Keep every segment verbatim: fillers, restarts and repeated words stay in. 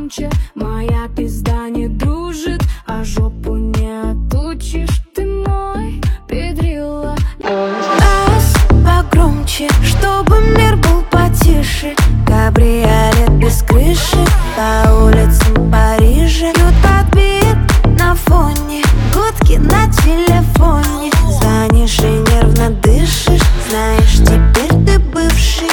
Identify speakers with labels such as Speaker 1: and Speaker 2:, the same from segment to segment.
Speaker 1: погромче. Моя пизда не дружит, а жопу не отучишь. Ты мой педрила.
Speaker 2: Бас погромче, чтобы мир был потише. Кабриолет без крыши по улицам Парижа. Бьют под бит на фоне, гудки на телефоне. Звонишь и нервно дышишь, знаешь, теперь ты бывший.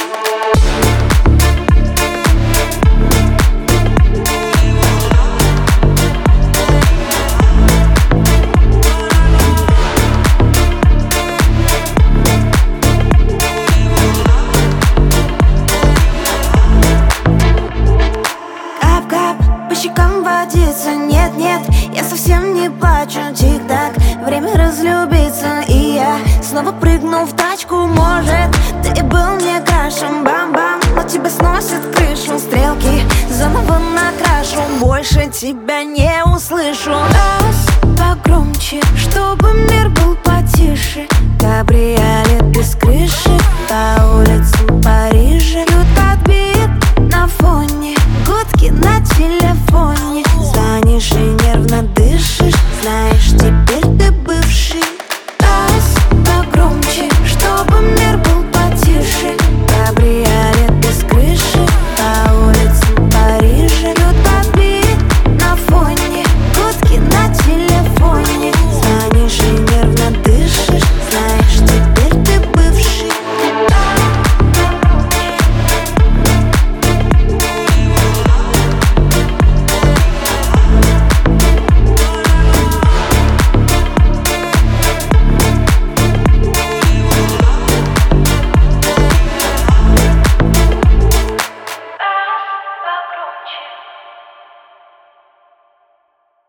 Speaker 2: По щекам водится, нет-нет, я совсем не плачу. Тик-так, время разлюбиться. И я снова прыгну в тачку. Может, ты был мне крашем, бам-бам, но тебя сносит крышу. Стрелки заново накрашу, больше тебя не услышу.